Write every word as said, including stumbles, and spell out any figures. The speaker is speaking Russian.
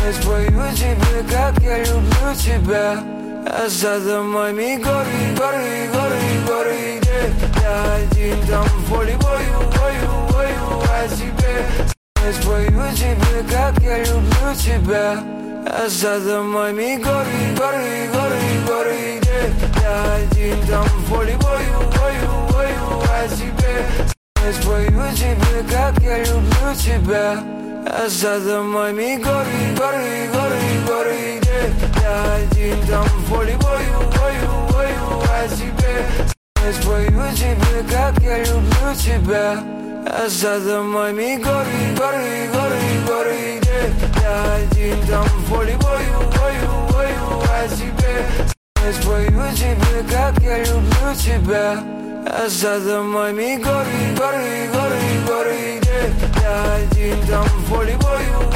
Я спою тебе, как я люблю тебя. А за домами горы, горы, горы, горы, где я один там в поле бою, бою, бою о тебе. Я спою тебе, как я люблю тебя. А за домами горы, горы, горы, горы, где я один там в поле бою, бою, бою о тебе. Я спою тебе, как я люблю тебя. А за домами горы, горы, горы, горы, где я один там в поле бою, бою, бою о тебе. Я спою тебе, как я люблю тебя. А за домами горы, горы, горы, горы, где я один там в поле бою, бою, бою о тебе. Я спою тебе, как я люблю тебя. А за домами горы, горы, горы, горы, где я один там в поле бою.